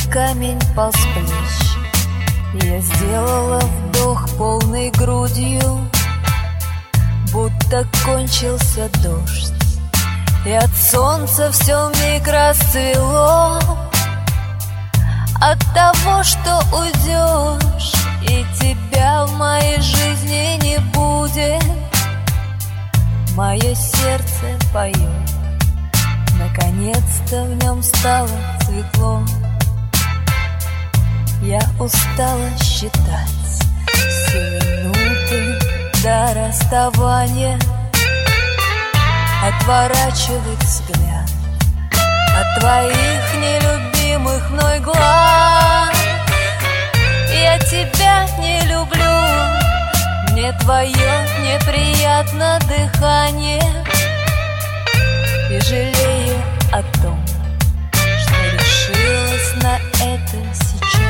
камень полз с плеч. Я сделала вдох полной грудью, будто кончился дождь, и от солнца все вмиг расцвело. От того, что уйдешь, и тебя в моей жизни не будет, мое сердце поет, наконец-то в нем стало светло. Я устала считать все минуты до расставания, отворачивать взгляд от твоих нелюбимых мной глаз. Я тебя не люблю, мне твое неприятно дыхание, и жалею о том, что решилась на это сейчас.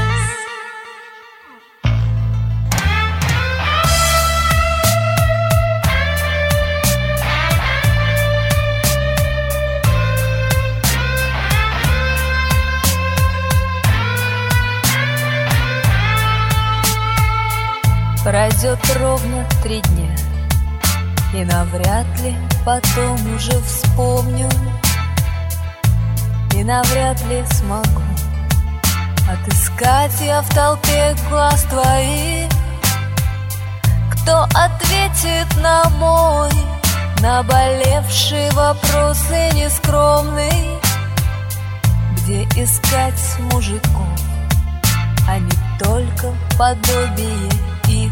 Пройдет ровно 3 дня, и навряд ли потом уже вспомню, и навряд ли смогу отыскать я в толпе глаз твоих, кто ответит на мой наболевший вопрос и нескромный, где искать мужиков, а не только подобие их.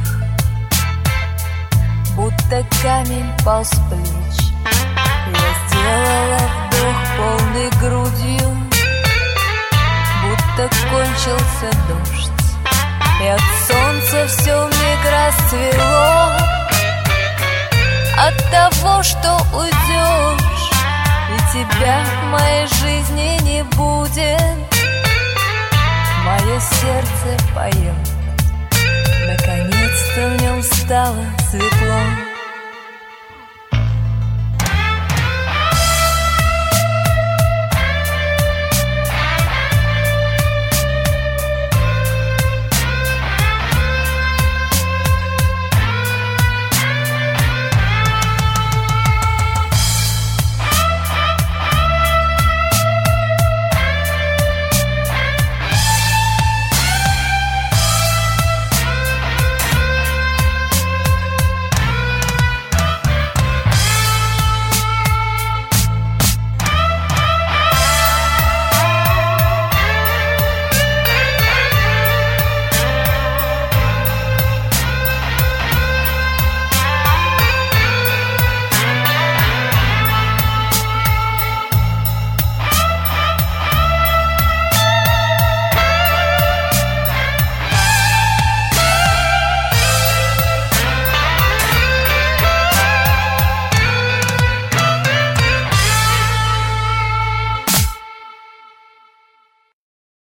Будто камень полз с плеч, я сделала вдох полной грудью, будто кончился дождь, и от солнца все вмиг расцвело. От того, что уйдешь, и тебя в моей жизни не будет, мое сердце поет, наконец-то в нем стало светло.